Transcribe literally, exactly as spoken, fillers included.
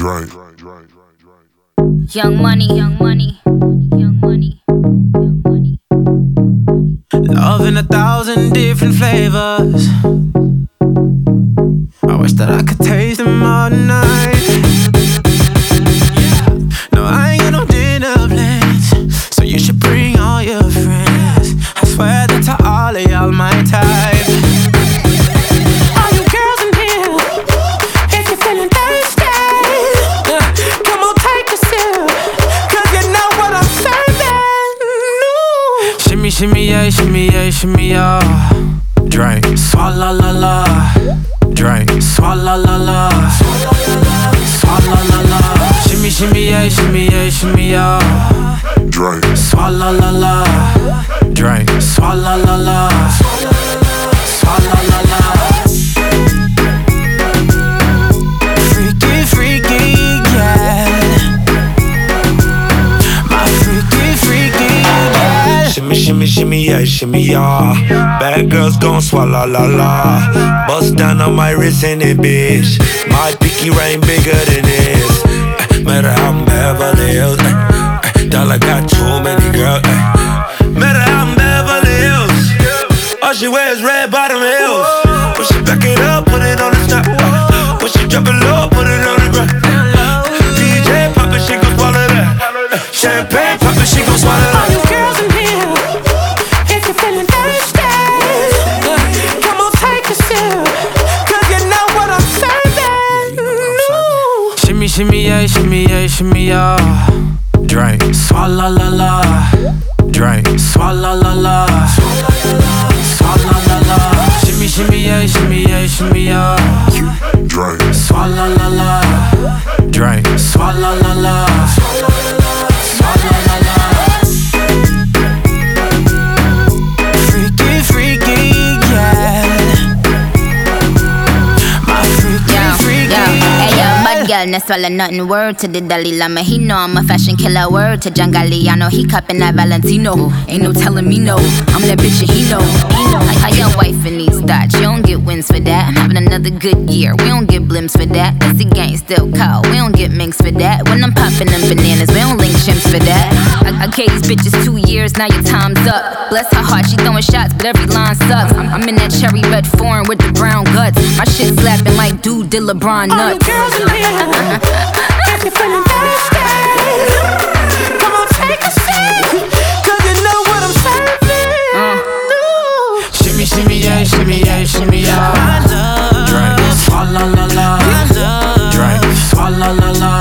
Drink. Young money, young money, young money, young money. Love in a thousand different flavors. I wish that I could taste them all night. No, I ain't got no dinner plans, so you should bring all your friends. I swear that to all of y'all my type. All you girls in here, if you're feeling thirsty, uh, come on take a sip, cause you know what I'm serving. No. Shimmy, shimmy, yeah, shimmy, yeah, shimmy, yeah. Drink, swalla la la. Drink, swalla la la. Swalla la la. Shimmy, shimmy, yeah, shimmy, yeah, shimmy, yeah. Drink. Swalla la la. Drink, swalla la la. Swalla la la. Freaky, freaky, yeah. My freaky, freaky, yeah. Shimmy, shimmy, shimmy, yeah, shimmy, yeah. Bad girls gon' swallow la la. Bust down on my wrist in it, bitch. My pinky ring bigger than this. Uh, matter how I'm Beverly Hills. Uh, uh, dollar got too many girls. Uh, matter how I'm Beverly Hills. All she wears red bottom heels. When she back it up, put it on the top. Uh, when she drop it low, put it on the ground. D J pop it, she gon' swallow that. Uh, champagne pop it, she gon' swallow that. All you girls in here, if you're feeling thirsty, uh, come on take a sip, cause you know what I'm serving. No. Shimmy, shimmy, yeah, shimmy, yeah, shimmy, yeah. Drink, swalla la la. Drink, swalla la la. Swalla la la. Shimmy, shimmy, yeah, shimmy, yeah, shimmy, yeah. Drink. Swalla la la. Drink, swalla la la. Swalla la la. Freaky, freaky, yeah. My freaky, Yo, freaky, yo, hey yo, yeah. bad girl, no swallow nothing. Word to the Dalai Lama, he know I'm a fashion killer. Word to John Galliano, he cupping that Valentino. Ain't no telling me no, I'm that bitch and he know. He know. Like how your wife in these thoughts, you don't get wins for that. I'm having another good year, we don't get blimps for that. That's the gang still cold, we don't get minks for that. When I'm popping them bananas, we don't link chimps for that. I, I gave these bitches two years, now your time's up. Bless her heart, she throwing shots, but every line sucks. I'm, I'm in that cherry red foreign with the brown guts. My shit slapping like dude did LeBron All you nuts. girls in here, if you're feeling thirsty, come on take a sip, cause you know what I'm serving. Uh. No. Shimmy, shimmy, yeah, shimmy, yeah, shimmy, yeah. I love. Drink, swalla la la. I love. Drink, swalla la la.